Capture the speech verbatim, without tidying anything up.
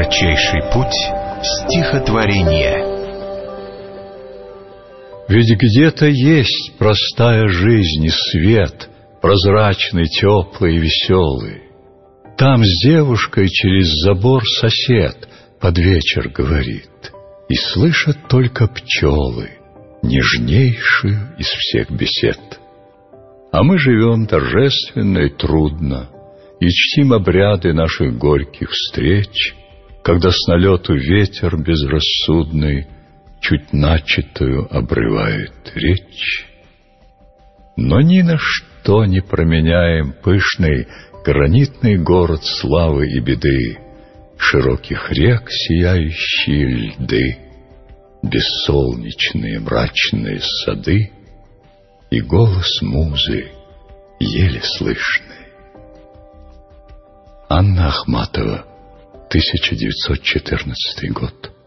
Кратчайший путь в стихотворение. Ведь где-то есть простая жизнь и свет, прозрачный, теплый и веселый. Там с девушкой через забор сосед под вечер говорит, и слышат только пчелы нежнейшую из всех бесед. А мы живем торжественно и трудно, и чтим обряды наших горьких встреч, когда с налету ветер безрассудный чуть начатую обрывает речь. Но ни на что не променяем пышный гранитный город славы и беды, широких рек сияющие льды, бессолнечные мрачные сады и голос музы еле слышный. Анна Ахматова, тысяча девятьсот четырнадцатый год.